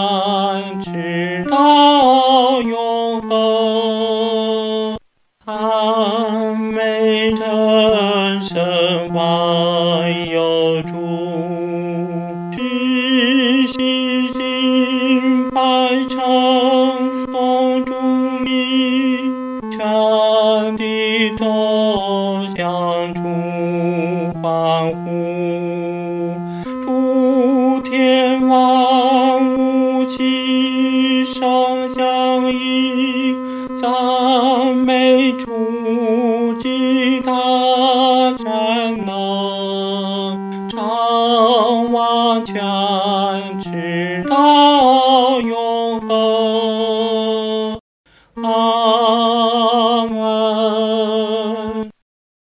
直到永恒。赞美真神万有主，举星星百城颂主名，全地都向主欢呼。诸天万物齐声响应，赞美主及他全能，掌万全直到永恒。